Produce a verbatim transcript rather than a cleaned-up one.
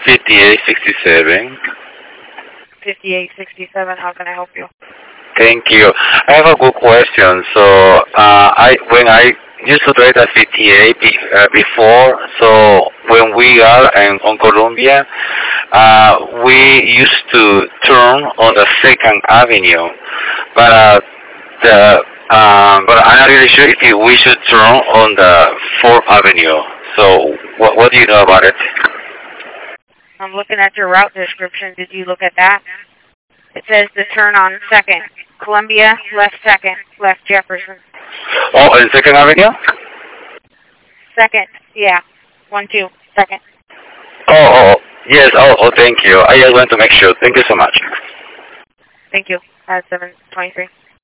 fifty-eight sixty-seven. fifty-eight sixty-seven, how can I help you? Thank you. I have a good question. So, uh, I when I used to drive at fifty-eight be, uh, before, so when we are in, on Columbia, uh, we used to turn on the Second Avenue, but uh, the um, but I'm not really sure if we should turn on the Fourth Avenue. So, what what do you know about it? I'm looking at your route description. Did you look at that? It says to turn on Second. Columbia, left Second, left Jefferson. Oh, in Second Avenue? Second, yeah. One, two, Second. Oh, oh, yes. Oh, oh, thank you. I just want to make sure. Thank you so much. Thank you. Uh, seven twenty-three.